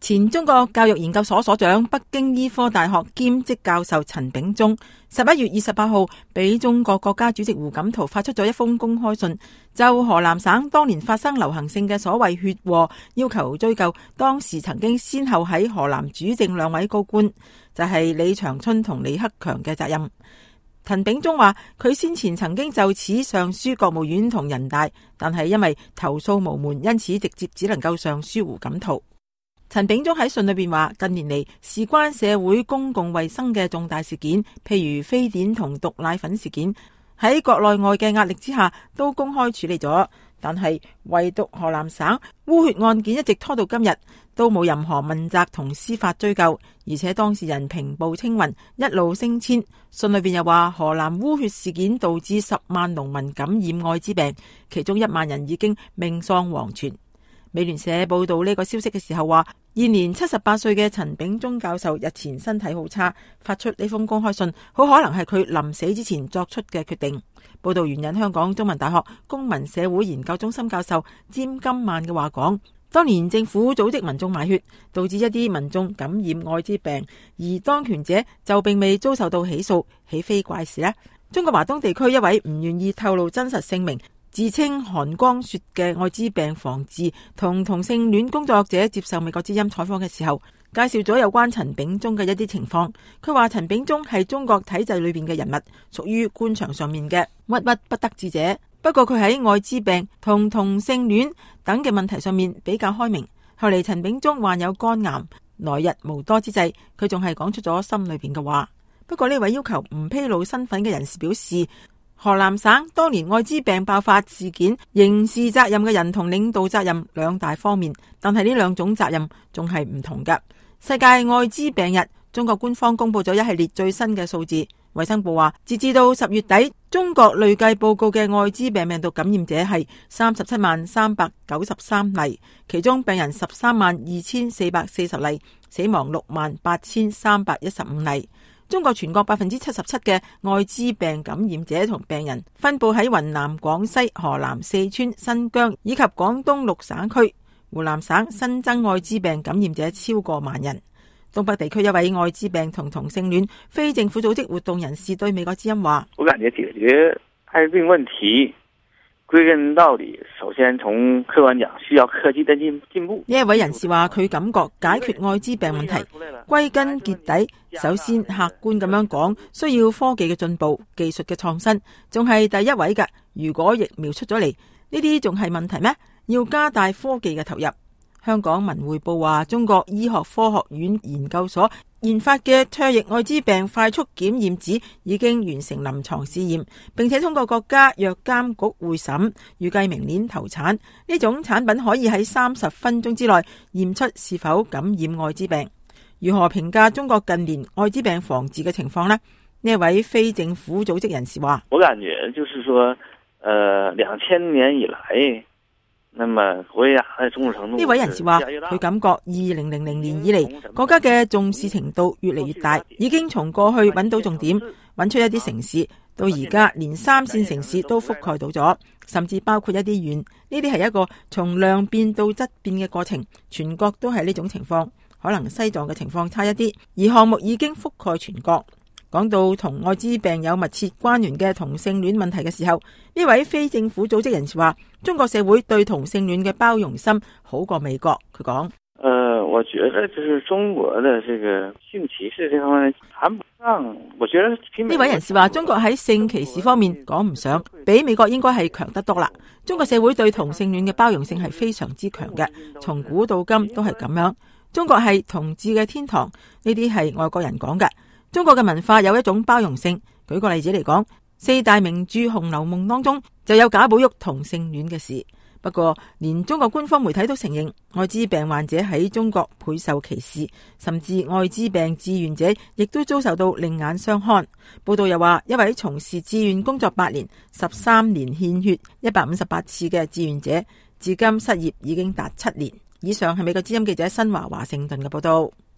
前中國教育研究所所長、北京醫科大學兼職教授陳炳忠11月28號俾中國國家主席胡錦濤發出咗一封公開信，就河南省當年發生流行性嘅所謂血禍，要求追究當時曾經先後喺河南主政兩位高官，就係李長春同李克強嘅責任。陳炳忠話佢先前曾經就此上書國務院同人大，但係因為投訴無門，因此直接只能夠上書胡錦濤。陳炳忠喺信裏邊話，近年嚟事關社會公共衛生嘅重大事件，譬如非典同毒奶粉事件，喺國內外嘅壓力之下都公開處理咗，但係唯獨河南省污血案件一直拖到今日都冇任何問責同司法追究，而且當事人平步青雲，一路升遷。信裏邊又話河南污血事件導致10萬農民感染艾滋病，其中1萬人已經命喪黃泉。美聯社報道呢個消息嘅時候話，現年78歲嘅陳炳忠教授日前身體好差，發出呢封公開信，好可能係佢臨死之前作出嘅決定。報道援引香港中文大學公民社會研究中心教授詹金曼嘅話講，當年政府組織民眾賣血，導致一啲民眾感染艾滋病，而當權者就並未遭受到起訴，豈非怪事呢？中國華東地區一位唔願意透露真實姓名，自稱韓光雪嘅艾滋病防治同同性戀工作者接受美國之音採訪嘅時候，介紹咗有關陳炳忠嘅一啲情況。佢話陳炳忠係中國體制裏邊嘅人物，屬於官場上面嘅鬱鬱不得志者。不過佢喺艾滋病同同性戀等嘅問題上面比較開明。後嚟陳炳忠患有肝癌，來日無多之際，佢仲係講出咗心裏邊嘅話。不過呢位要求唔披露身份嘅人士表示，河南省當年艾滋病爆發事件刑事責任嘅人同領導責任兩大方面，但係呢兩種責任仲係唔同㗎。世界艾滋病日，中國官方公布咗一系列最新嘅數字。衛生部話，截至到10月底，中國累計報告嘅艾滋病病毒感染者係37,393例，其中病人13,2,440例，死亡68,315例。中國全國77%嘅艾滋病感染者同病人分布喺雲南、廣西、河南、四川、新疆以及廣東6省區。湖南省新增艾滋病感染者超過1萬人。東北地區一位艾滋病同同性戀非政府組織活動人士對美國之音話： 我感覺解決艾滋病問題歸根到底，首先從客觀講，需要科技的進步。 呢一位人士話，佢感覺解決艾滋病問題歸根結底，首先客觀咁樣講，需要科技嘅進步、技術嘅創新，仲係第一位㗎。如果疫苗出咗嚟，呢啲仲係問題咩？要加大科技嘅投入。香港文匯報話，中國醫學科學院研究所研發嘅唾液艾滋病快速檢驗紙已經完成臨床試驗，並且通過國家藥監局會審，預計明年投產。呢種產品可以喺30分鐘之內驗出是否感染艾滋病。如何評價中國近年艾滋病防治嘅情況呢？呢一位非政府組織人士話： 我感覺就是說，2000年以來，那麼國家嘅重視程度。 呢位人士話，佢感覺2000年以嚟，國家嘅重視程度越嚟越大，已經從過去揾到重點，揾出一啲城市，到而家連3線城市都覆蓋到咗，甚至包括一啲縣。呢啲係一個從量變到質變嘅過程，全國都係呢種情況。可能西藏嘅情況差一啲，而項目已經覆蓋全國。講到同艾滋病有密切關聯嘅同性戀問題嘅時候，呢位非政府組織人士話，中國社會對同性戀嘅包容心好過美國。佢講： 我覺得就是中國的這個性歧視這方面談不上。我覺得呢位人士話，中國喺性歧視方面講唔上，比美國應該係強得多啦。中國社會對同性戀嘅包容性係非常之強嘅，從古到今都係咁樣。中國係同志嘅天堂，呢啲係外國人講嘅。中國嘅文化有一種包容性。舉個例子嚟講，4大名著《紅樓夢》當中就有賈寶玉同性戀嘅事。不過連中國官方媒體都承認，艾滋病患者喺中國倍受歧視，甚至艾滋病志願者亦都遭受到另眼相看。報道又話，一位從事志願工作8年、13年獻血158次嘅志願者，至今失業已經達7年。以上係美國之音記者新華盛頓嘅報道。